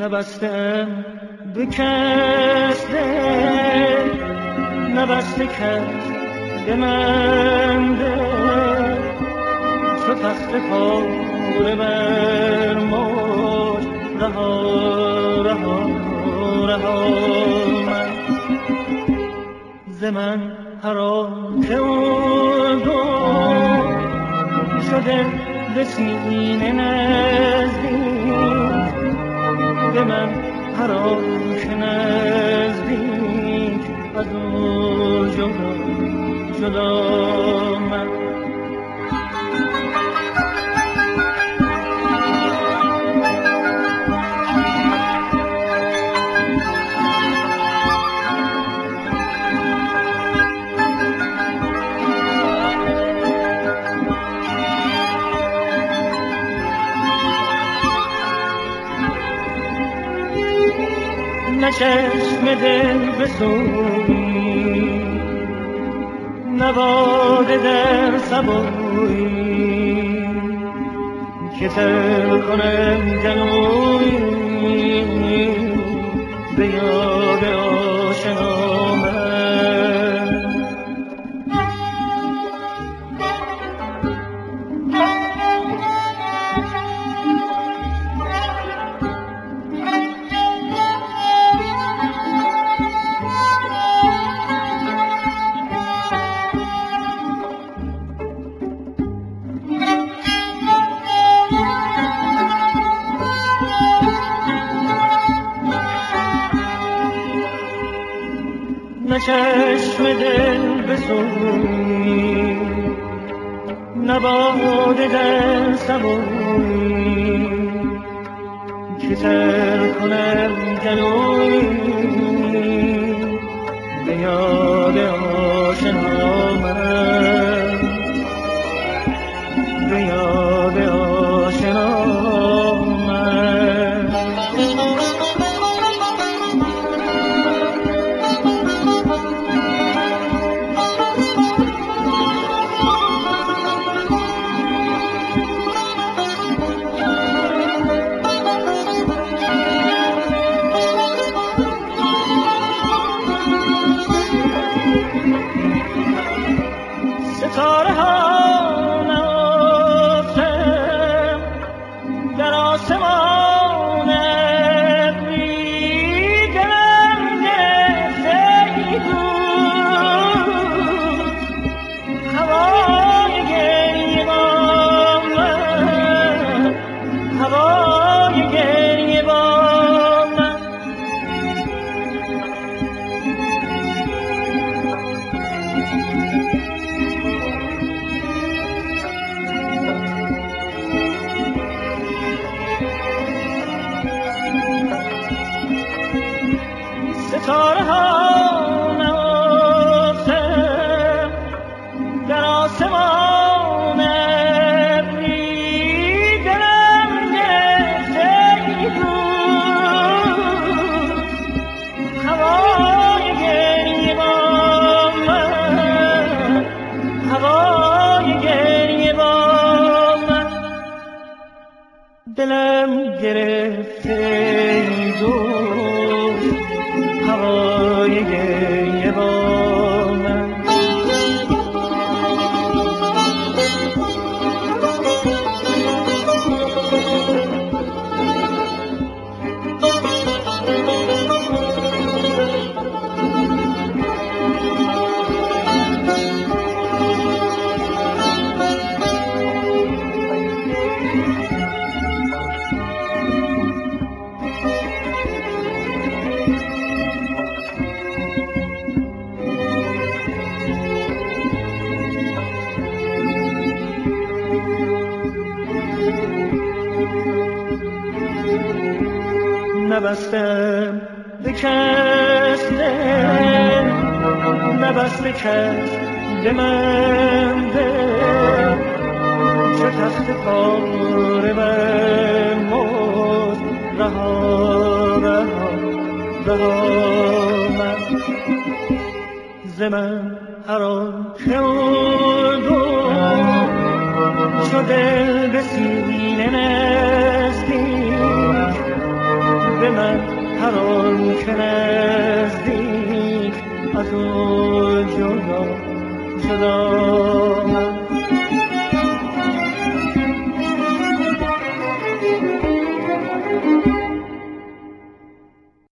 نبستم به کس دل، نبسته کس به من دل، چو تخت پاره بر موج رها رها رها من ز من هر آن که شده به سینه نزدیک، به من هر آن که نزدیک از او جدا جدا من نه چشم دل بسوی، نه باده در سبوی که تر کنم جنوی به یاد آشنا من. نه چشم دل بسوی، نه باده در سبوی که تر کنم جلوی به یاد آشنا من، به یاد آشنا من. ستاره ها نهفتم در آسمان ابری، دلم گرفته بود هوای گریه با من، هوای گریه با من. ستاره ها نهفتم در آسمان ابری، دلم گرفته بود هوای گریه با من، هوای گریه با من. دلم گرفته بود هوای گریه با من. نبستم به کس دل، نبسته کس به من دل، چو تخت پاره بر موج رها رها رها من ز من هر آن که شده به سینه نزدیک، به من هر آن که نزدیک از او جدا